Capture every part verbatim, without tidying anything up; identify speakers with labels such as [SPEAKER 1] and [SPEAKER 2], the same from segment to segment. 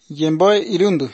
[SPEAKER 1] Yemboe irundu.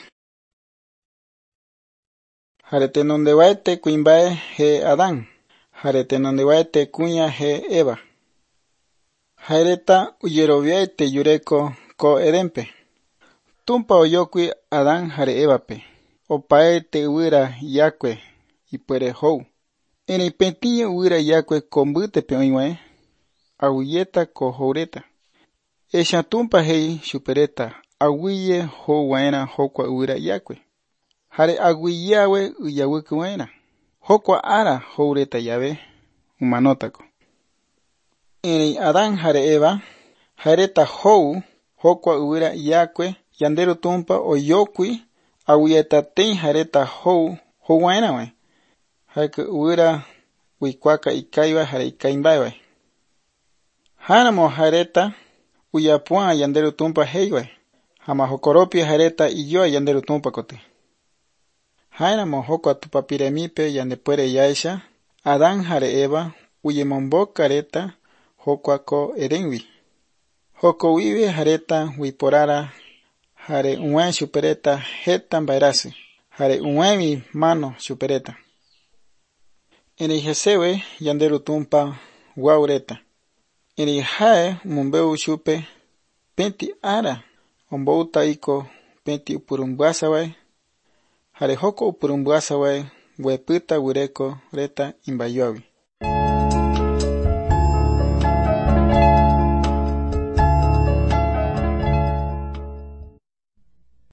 [SPEAKER 1] Harete nonde waete kuimbae he Adán. Harete nonde waete kuña he Eva. Jaireta uyeroviaete yureko ko Edempe. Tumpa oyokui Adán jare Evape. Opaete uira yakwe ipuere hou. Ene petiño uira yakwe kombutepe oiwae. Auyeta ko houreta. Esha tumpa hei supereta. Aguiye hou waena hokwa uira yakwe. Hare aguiyawe uyawuku waena. Hokwa ara houreta yabe humanotako. Ene Adán jare Eva. Jaireta hou hokwa uira yakwe yanderu tumpa oyokui. Auyeta ten jaireta hou hou waena wae. Hake uira wikuaka ikaiwa jare ikaimbae. Hanamo jaireta uyapua yanderu tumpa heiwae. Hama hokoropi jaireta iyoa yanderu tumpa kote. Hainamo hokwa tupapiremipe yandepuere yaisha. Adán jare Eva uyemomboka reta hokwa ko Edenwi. Hoko wiwe jareta wiporara jare unwe supereta heta mbairasi. Jare unwemi mano supereta. Ene jesewe yanderu tumpa waureta. Ene jae mumbeu chupe penti ara. Ombouta iko penti upurumbuasa wae. Jare hoko upurumbuasa wae weputa ureko reta imbayoawi.